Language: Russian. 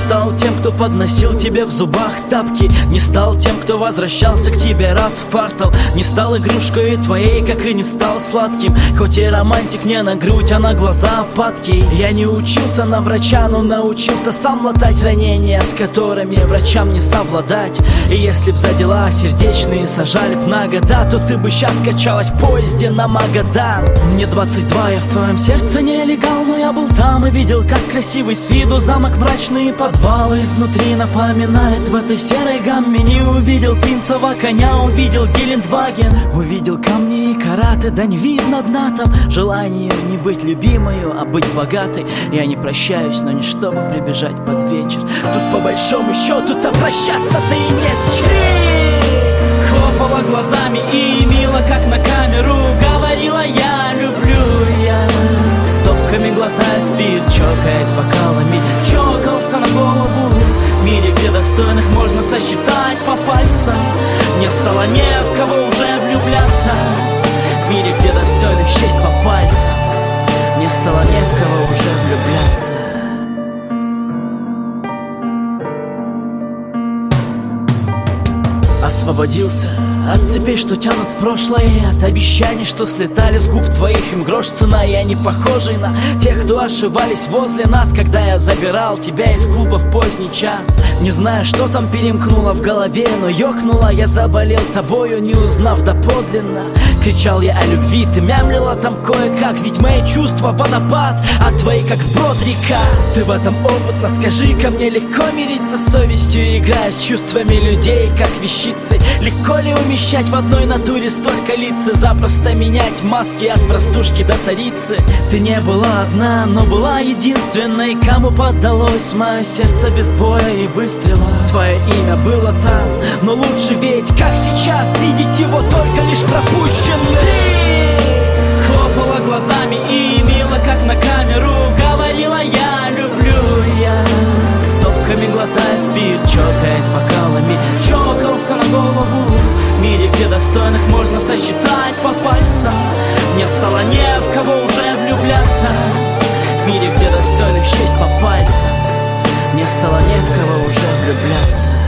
стал тем, кто подносил тебе в зубах тапки. Не стал тем, кто возвращался к тебе раз в квартал. Не стал игрушкой твоей, как и не стал сладким. Хоть и романтик не на грудь, а на глаза падки. Я не учился на врача, но научился сам латать ранения, с которыми врачам не совладать. И если б за дела сердечные сажали б на года, то ты бы сейчас качалась в поезде на Магадан. Мне 22, я в твоем сердце не легал, но я был там и видел, как красивый с виду замок, мрачные подвалы изнутри напоминает в этой серой гамме. Не увидел принцева коня, увидел Гелендваген, увидел камни и караты, да не видно дна там. Желание не быть любимою, а быть богатой. Я не прощаюсь, но не чтобы прибежать под вечер. Тут по большому счету-то прощаться-то и не с чем. Ты хлопала глазами и мило, как на камеру, говорила: я люблю, я стопками глотая спирт, чокаясь бокалами, чокался на голову. В мире, где достойных можно сосчитать по пальцам, мне стало не в кого уже влюбляться. В мире, где достойных счесть по пальцам, мне стало не в кого уже влюбляться. Освободился от цепей, что тянут в прошлое, от обещаний, что слетали с губ твоих. Им грош цена, я не похожий на тех, кто ошивались возле нас, когда я забирал тебя из клуба в поздний час. Не знаю, что там перемкнуло в голове, но ёкнуло, я заболел тобою, не узнав доподлинно. Кричал я о любви, ты мямлила там кое-как, ведь мои чувства водопад, а твои как вброд река. Ты в этом опытно, скажи-ка, мне легко мириться с совестью, играя с чувствами людей, как вещицей. Легко ли умещать в одной натуре столько лиц и запросто менять маски от простушки до царицы? Ты не была одна, но была единственной, кому поддалось мое сердце без боя и выстрела. Твое имя было там, но лучше ведь, как сейчас, видеть его только лишь пропущенным. Ты хлопала глазами и мило, как на камеру, говорила: я люблю, я стопками глотая спирт, чокаясь бокалами, чокался на голову. В мире, где достойных можно сосчитать по пальцам, мне стало не в кого уже влюбляться. В мире, где достойных счесть по пальцам, мне стало не в кого уже влюбляться.